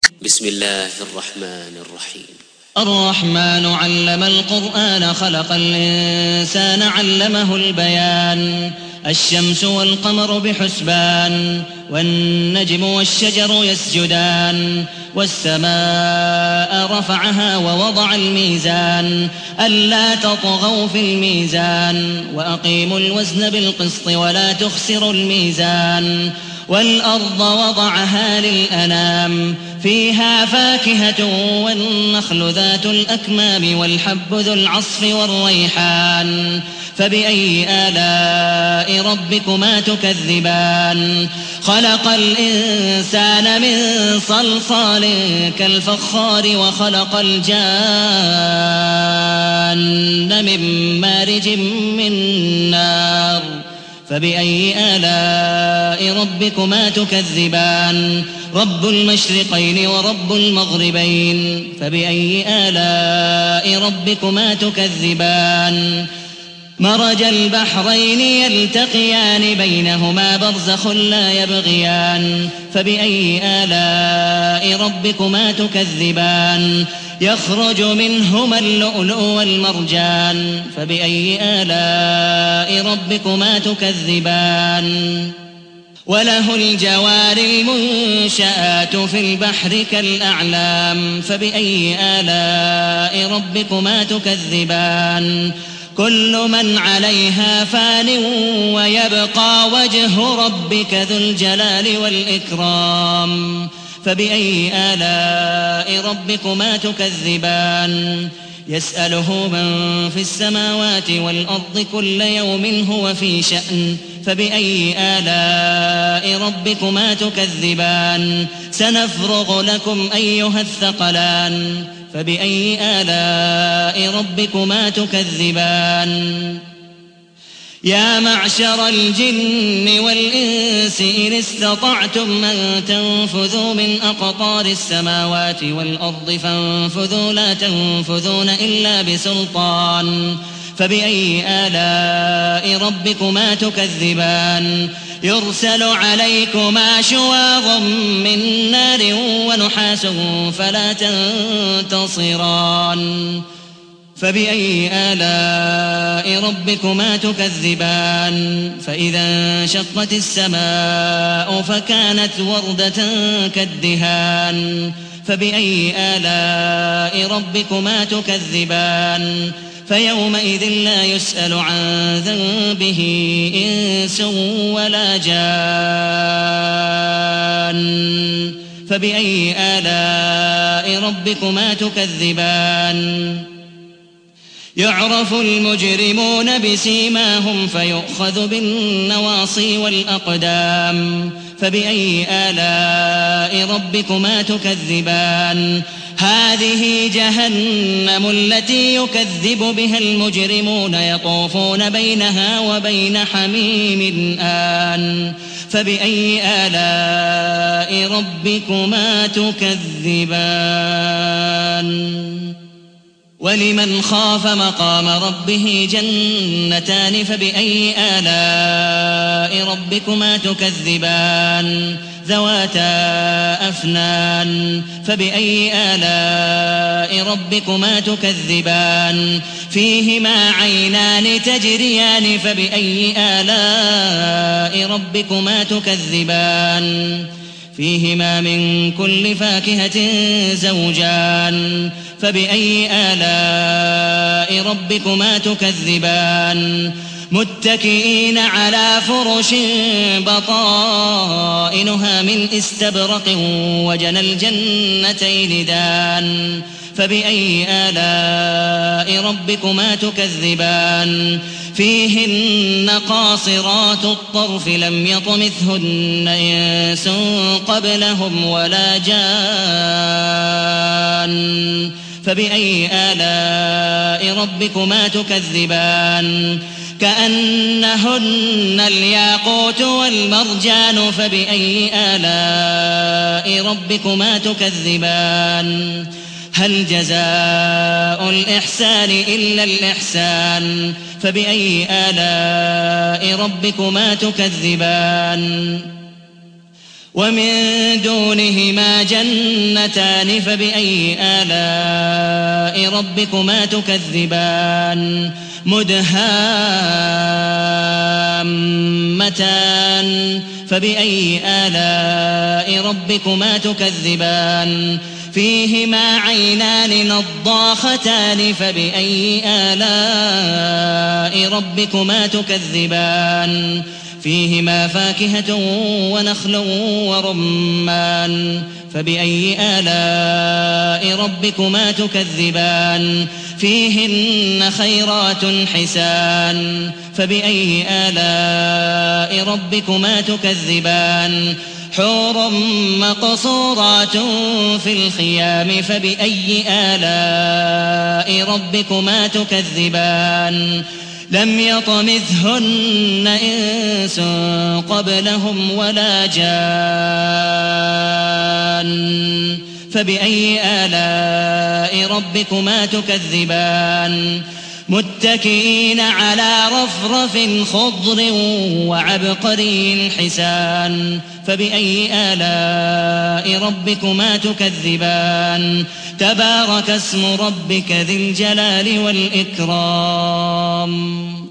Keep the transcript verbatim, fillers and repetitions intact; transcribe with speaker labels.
Speaker 1: بسم الله الرحمن الرحيم.
Speaker 2: الرحمن علم القرآن خلق الإنسان علمه البيان. الشمس والقمر بحسبان والنجم والشجر يسجدان والسماء رفعها ووضع الميزان ألا تطغوا في الميزان وأقيموا الوزن بالقسط ولا تخسروا الميزان والأرض وضعها للأنام فيها فاكهة والنخل ذات الأكمام والحب ذو العصف والريحان فبأي آلاء ربكما تكذبان خلق الإنسان من صلصال كالفخار وخلق الجان من مارج من نار فبأي آلاء ربكما تكذبان رب المشرقين ورب المغربين فبأي آلاء ربكما تكذبان مرج البحرين يلتقيان بينهما برزخ لا يبغيان فبأي آلاء ربكما تكذبان يخرج منهما اللؤلؤ والمرجان فبأي آلاء ربكما تكذبان وله الجوار المنشآت في البحر كالأعلام فبأي آلاء ربكما تكذبان كل من عليها فان ويبقى وجه ربك ذو الجلال والإكرام فبأي آلاء ربكما تكذبان يسأله من في السماوات والأرض كل يوم هو في شأن فبأي آلاء ربكما تكذبان سنفرغ لكم أيها الثقلان فبأي آلاء ربكما تكذبان يا معشر الجن والإنس إن استطعتم أن تنفذوا من أقطار السماوات والأرض فانفذوا لا تنفذون إلا بسلطان فبأي آلاء ربكما تكذبان يرسل عليكما شواظ من نار ونحاس فلا تنتصران فبأي آلاء ربكما تكذبان فإذا انشقت السماء فكانت وردة كالدهان فبأي آلاء ربكما تكذبان فيومئذ لا يسأل عن ذنبه إنس ولا جان فبأي آلاء ربكما تكذبان يعرف المجرمون بسيماهم فيؤخذ بالنواصي والأقدام فبأي آلاء ربكما تكذبان هذه جهنم التي يكذب بها المجرمون يطوفون بينها وبين حميم آن فبأي آلاء ربكما تكذبان ولمن خاف مقام ربه جنتان فبأي آلاء ربكما تكذبان ذواتا أفنان فبأي آلاء ربكما تكذبان فيهما عينان تجريان فبأي آلاء ربكما تكذبان فيهما من كل فاكهة زوجان فبأي آلاء ربكما تكذبان متكئين على فرش بطائنها من استبرق وجنى الجنتين دان فبأي آلاء ربكما تكذبان فيهن قاصرات الطرف لم يطمثهن إنس قبلهم ولا جان فبأي آلاء ربكما تكذبان كأنهن الياقوت والمرجان فبأي آلاء ربكما تكذبان هل جزاء الإحسان إلا الإحسان فبأي آلاء ربكما تكذبان ومن دونهما جنتان فبأي آلاء ربكما تكذبان مدهامتان فبأي آلاء ربكما تكذبان فيهما عينان نضاختان فبأي آلاء ربكما تكذبان فيهما فاكهة ونخل ورمان فبأي آلاء ربكما تكذبان فيهن خيرات حسان فبأي آلاء ربكما تكذبان حور مقصورات في الخيام فبأي آلاء ربكما تكذبان لم يطمثهن إنس قبلهم ولا جان فبأي آلاء ربكما تكذبان متكئين على رفرف خضر وعبقري حسان فبأي آلاء ربكما تكذبان تبارك اسم ربك ذي الجلال والإكرام